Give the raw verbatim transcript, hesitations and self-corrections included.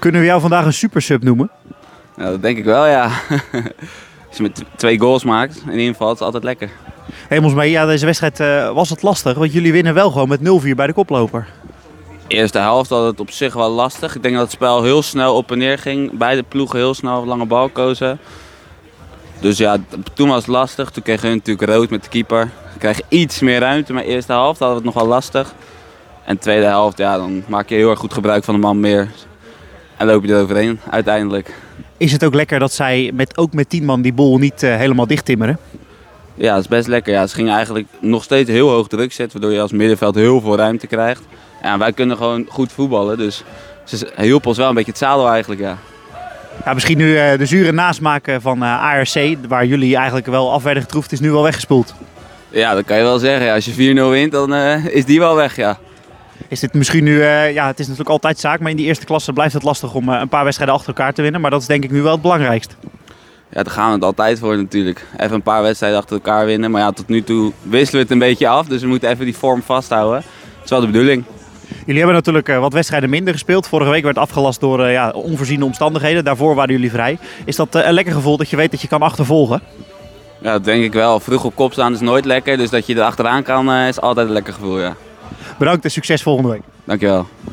Kunnen we jou vandaag een supersub noemen? Ja, dat denk ik wel, ja. Als je met twee goals maakt en invalt, is het altijd lekker. Hemelsmee, ja, deze wedstrijd uh, was het lastig, want jullie winnen wel gewoon met nul vier bij de koploper. Eerste helft had het op zich wel lastig. Ik denk dat het spel heel snel op en neer ging. Beide ploegen heel snel lange bal kozen. Dus ja, toen was het lastig. Toen kregen we natuurlijk rood met de keeper. We kregen iets meer ruimte, maar de eerste helft hadden we het nog wel lastig. En de tweede helft, ja, dan maak je heel erg goed gebruik van de man meer. En loop je er overheen uiteindelijk. Is het ook lekker dat zij met, ook met tien man die bol niet uh, helemaal dicht timmeren? Ja, dat is best lekker. Ja, ze gingen eigenlijk nog steeds heel hoog druk zetten, waardoor je als middenveld heel veel ruimte krijgt. Ja, wij kunnen gewoon goed voetballen, dus ze hielpen ons wel een beetje het zadel eigenlijk, ja. Ja, misschien nu uh, de zure nasmaak van uh, A R C, waar jullie eigenlijk wel af werden getroefd, is nu wel weggespoeld. Ja, dat kan je wel zeggen. Ja. Als je vier nul wint, dan uh, is die wel weg, ja. Is dit misschien nu, uh, ja, het is natuurlijk altijd zaak, maar in die eerste klasse blijft het lastig om uh, een paar wedstrijden achter elkaar te winnen. Maar dat is denk ik nu wel het belangrijkst. Ja, daar gaan we het altijd voor natuurlijk. Even een paar wedstrijden achter elkaar winnen. Maar ja, tot nu toe wisselen we het een beetje af, dus we moeten even die vorm vasthouden. Dat is wel de bedoeling. Jullie hebben natuurlijk uh, wat wedstrijden minder gespeeld. Vorige week werd afgelast door uh, ja, onvoorziene omstandigheden. Daarvoor waren jullie vrij. Is dat uh, een lekker gevoel dat je weet dat je kan achtervolgen? Ja, dat denk ik wel. Vroeg op kop staan is nooit lekker. Dus dat je er achteraan kan uh, is altijd een lekker gevoel, ja. Bedankt en succes volgende week. Dankjewel.